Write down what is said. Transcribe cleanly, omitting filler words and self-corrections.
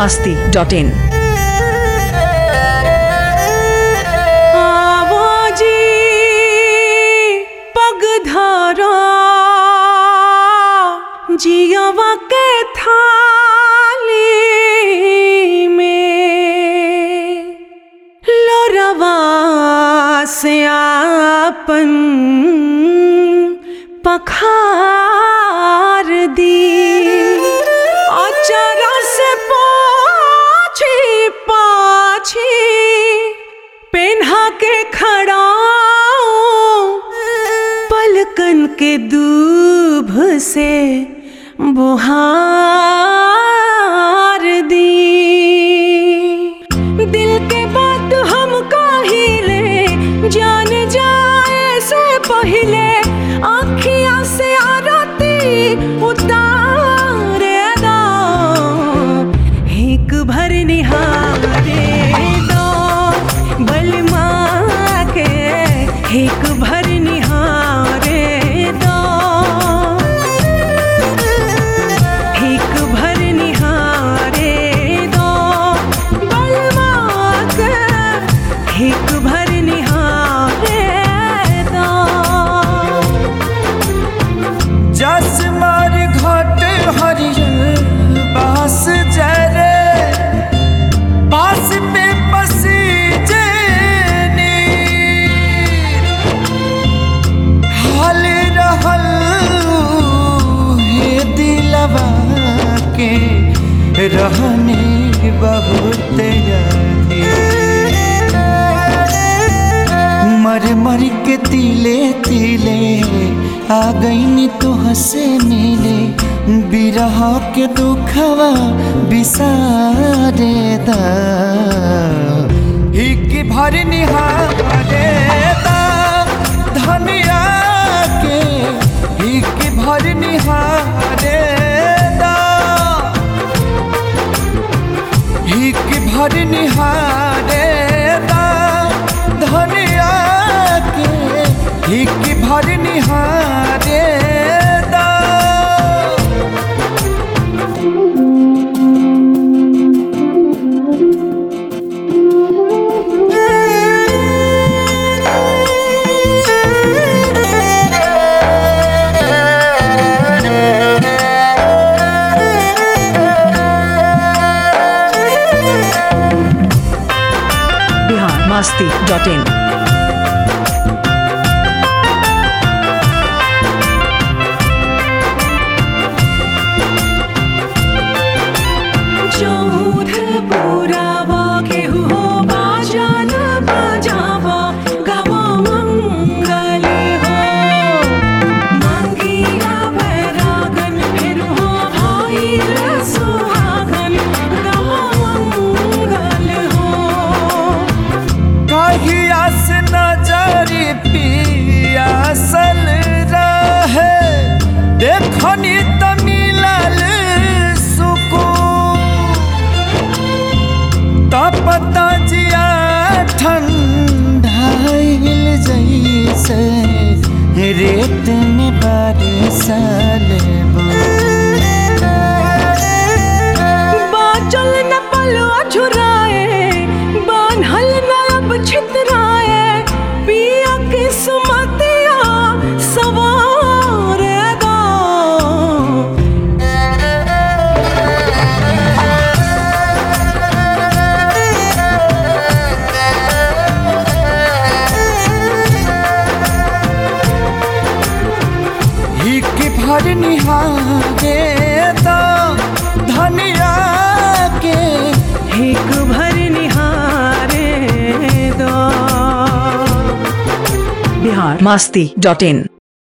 biharmasti.in। आवाजी पगधारा जियावा के थाली में लोरवा से आपन पखार दी अचरा से पाछी पाछी पेन्हा के खड़ा पलकन के दूभ से बुहार दी दिल के बात हम काहिले जान जाए से पहले आँखिया से आरती उतारे दा एक भर निहारे दो बलमा के एक भर निहारे दो एक भर निहारे दो बलमा के एक भर निहारे दो। जस मार घाट हरियर बास जरे बास पे बसी जेनी हाल रहल हे दिलवा के रहने बहुत यादी मर मर के तिले तिले आ गईनी तो हंसे मिले बिरह के दुखवा बिसारे दा हिक भर निहारे दा धनिया के हिक भर निहारे दा हिक भर निहारे दा धनिया के हिक भर निहारे दा। biharmasti.in। देखनी त मिलल सुकून तपता जिया ठंडाइल जैसे रेत में बरसल बाचल न पलवा झुराए बान्हल न अब छितराए पिया की सुमतिया सवार दो हिक भर निहारे दो धनिया के एक भर निहारे दो। biharmasti.in।